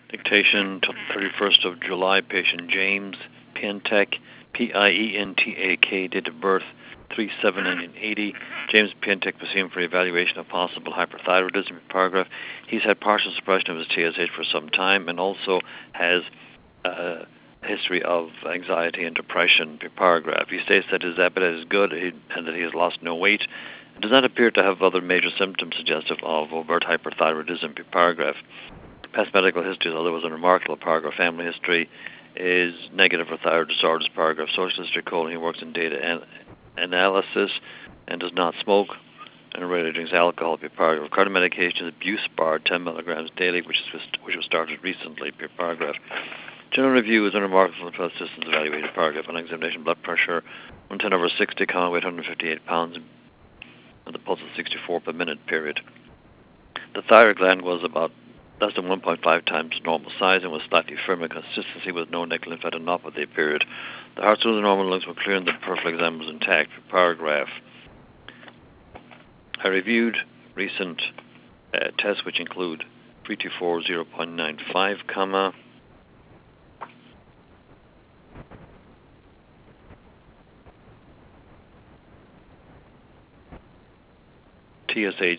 Dictation to 31st of July, patient James Pientek, Pientak, date of birth 3/7/1980. James Pientek was seen for evaluation of possible hyperthyroidism. Paragraph. He's had partial suppression of his TSH for some time and also has a history of anxiety and depression. Paragraph. He states that his appetite is good and that he has lost no weight. It does not appear to have other major symptoms suggestive of overt hyperthyroidism. Paragraph. Past medical history, although it was unremarkable. Paragraph. Family history is negative for thyroid disorders. Paragraph. Social history: he works in data analysis and does not smoke and rarely drinks alcohol. Paragraph. Current medication is Buspar, 10 milligrams daily, which was started recently. Paragraph. General review is unremarkable for systems evaluated. Paragraph. On examination: blood pressure 110/60, weight 158 pounds, and the pulse is 64 per minute. Period. The thyroid gland was about less than 1.5 times normal size and was slightly firm in consistency with no nectar lymphadenopathy. Period. The heart, the normal lungs were clear and the peripheral exam was intact. Paragraph. I reviewed recent tests which include 324 0.95, TSH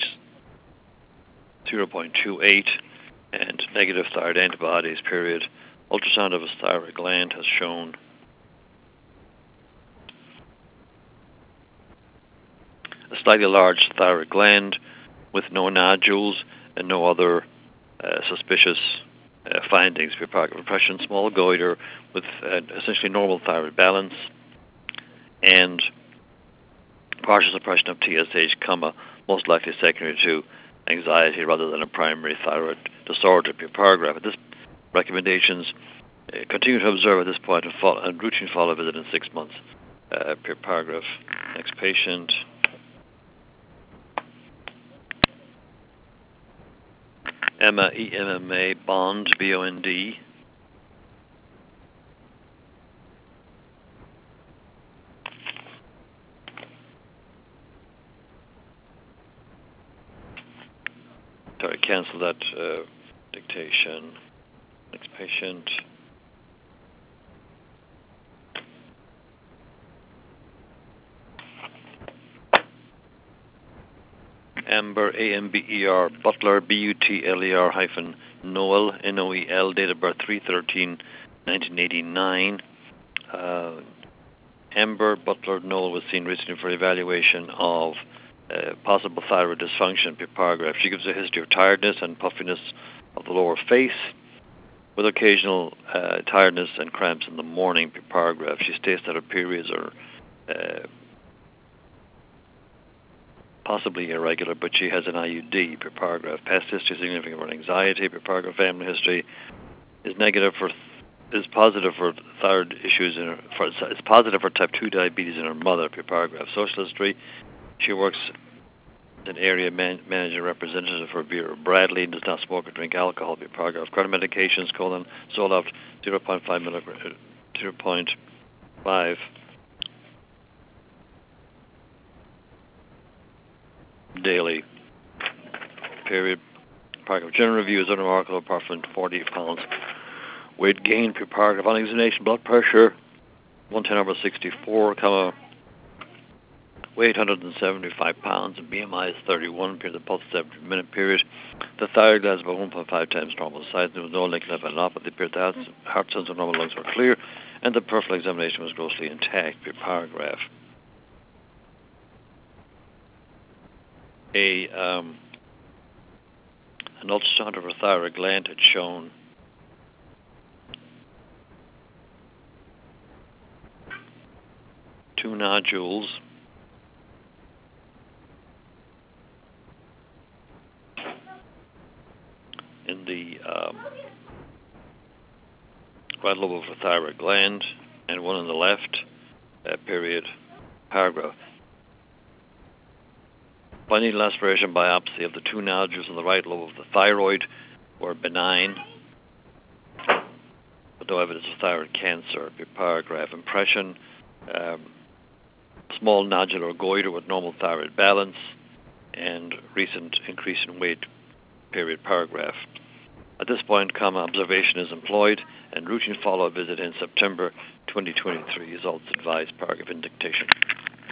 0.28, and negative thyroid antibodies. Period. Ultrasound of his thyroid gland has shown a slightly large thyroid gland with no nodules and no other suspicious findings. Repression, small goiter with essentially normal thyroid balance, and partial suppression of TSH, most likely secondary to anxiety rather than a primary thyroid disorder. Paragraph. At this recommendations continue to observe at this point and routine follow visit in 6 months. Paragraph. Next patient. Emma, EMMA, Bond, BOND. Sorry, cancel that dictation. Next patient. Amber, AMBER, Butler, BUTLER-Noel, NOEL, date of birth 3/13/1989. Amber Butler Noel was seen recently for evaluation of possible thyroid dysfunction. Paragraph. She gives a history of tiredness and puffiness of the lower face, with occasional tiredness and cramps in the morning. Paragraph. She states that her periods are possibly irregular, but she has an IUD. Paragraph. Past history significant for anxiety. Paragraph. Family history is positive for thyroid issues it's positive for type 2 diabetes in her mother. Paragraph. Social history: she works as an area manager representative for Vera Bradley and does not smoke or drink alcohol. Paragraph. Current medications: Zoloft 0.5 milligram, 0.5 daily. Period. Paragraph. General review is unremarkable apart from 40 pounds weight gain. Paragraph. On examination: blood pressure 110/64, weight 175 pounds, and BMI is 31. Period. The pulse 70 minute. Period. The thyroid gland is about 1.5 times normal size. There was no lymphadenopathy. Period. The heart cells and normal lungs were clear, and the peripheral examination was grossly intact. Paragraph. An ultrasound of her thyroid gland had shown two nodules in the right lobe of the thyroid gland and one on the left. Period. Paragraph. By needle aspiration biopsy of the two nodules in the right lobe of the thyroid were benign, but no evidence of thyroid cancer. Paragraph. Impression: small nodular goiter with normal thyroid balance and recent increase in weight. Period. Paragraph. At this point, observation is employed, and routine follow-up visit in September 2023 is also advised, paragraph in dictation.